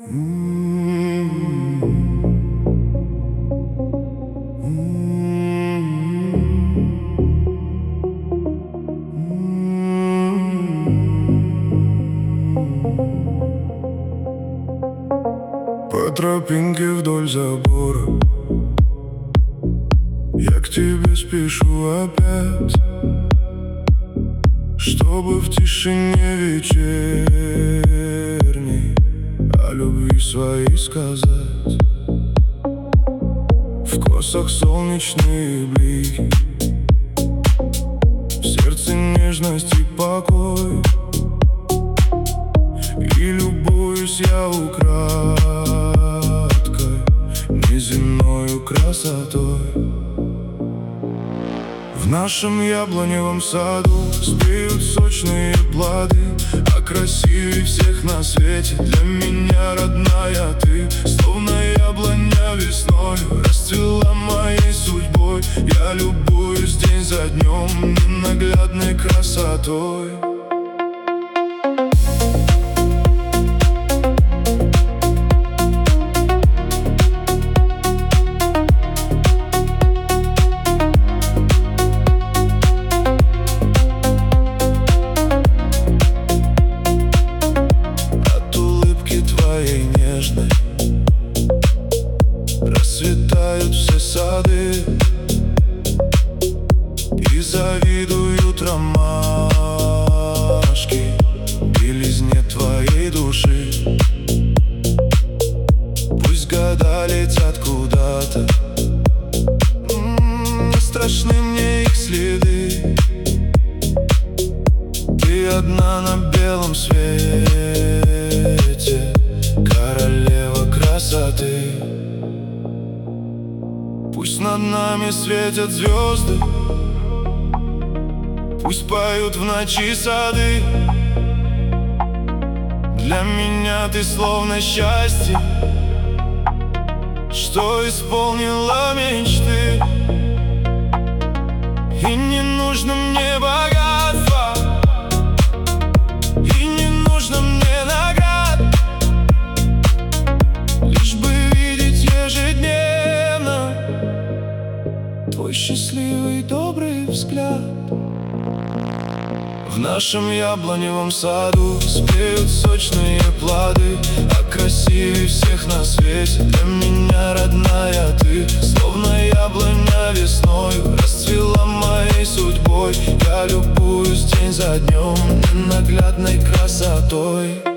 По тропинке вдоль забора я к тебе спешу опять, чтобы в тишине вечерней о любви своей сказать. В косах солнечные блики, в сердце нежность и покой, и любуюсь я украдкой неземною красотой. В нашем яблоневом саду спеют сочные плоды, а красивее всех на свете для меня, родная, ты. Словно яблоня весною расцвела моей судьбой. Я любуюсь день за днем ненаглядной красотой. Расцветают все сады, и завидуют ромашки белизне твоей души. Пусть года летят куда-то, не страшны мне их следы. Ты одна на белом свете, королева красоты. Пусть над нами светят звезды, пусть поют в ночи сады. Для меня ты словно счастье, что исполнила мечты. И не нужно мне богатства, и не нужно мне наград, лишь бы видеть ежедневно твой счастливый добрый взгляд. В нашем яблоневом саду спеют сочные плоды, а красивее всех на свете для меня, родная, ты. Словно яблоня весною расцвела моей судьбой. Я любуюсь день за днем ненаглядной красотой.